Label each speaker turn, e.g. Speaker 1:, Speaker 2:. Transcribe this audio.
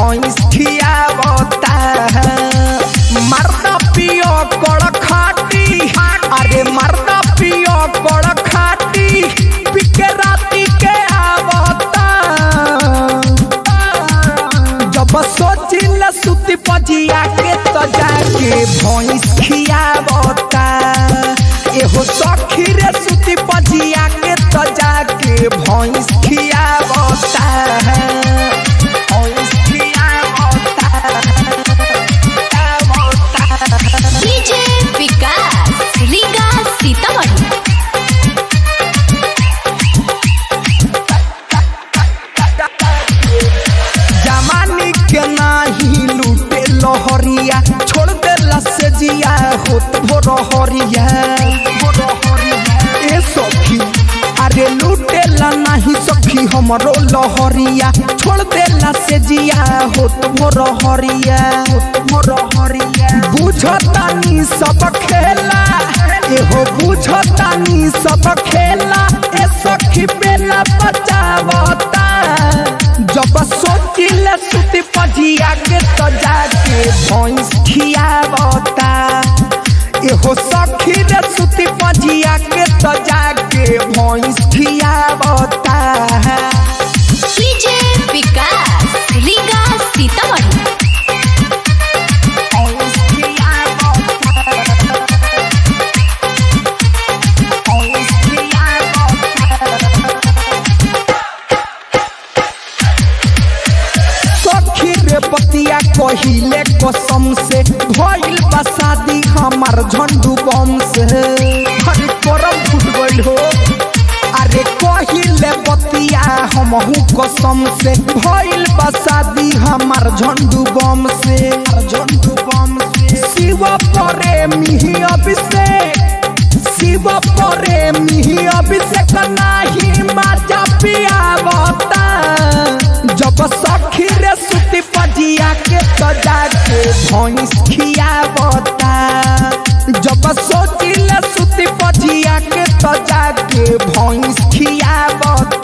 Speaker 1: भैंस खियावता। मर्दा पियो कड़ खाटी, अरे मर्दा पियो कड़ खाटी, पिके राती के आवता। जब सोचिल सुती पजिया के तो जाके भैंस खियावता। एहो सखी रे सुती पजिया के तो जाके भैंस खियावता। भैंस खियावता।
Speaker 2: डीजे विकास रीगा सीतामढ़ी।
Speaker 1: जमानी के नाही लूटे लहरिया, छोड़ देला से जिया होत भोरहरिया। ए सखी अरे लूटेला नहीं सखी हमरो लहरिया, छोड़ देला से जिया होत भोरहरिया। बुझतानी सब खेला, एहो बुझतानी सब खेला, ए सखी बेला बचावता। जब सोचिल सुती पजिया के तो जाके भैंस खियावता। एहो सखी रे सुती पजिया के तो जाके भैंस खियावता।
Speaker 2: डीजे विकास रीगा सीतामढ़ी।
Speaker 1: भैंस खियावता। भैंस खियावता। सखी रे बतिया कहिले कसम से, भइल बा शादी हमार झंडू बम से। अरे करम फुट गइल हो, अरे कहिले बतिया हमहू कसम से, भइल बा शादी हमार झंडू बम से। झंडू बम से शिव प्रेमी अभिषेक, शिव प्रेमी अभिषेक नाही माजा पियावता। जब सखी रे सुती पजिया के तो जाके भैंस खियावता। जब सोचिल सुती पजिया के तो जाके भैंस खियावता।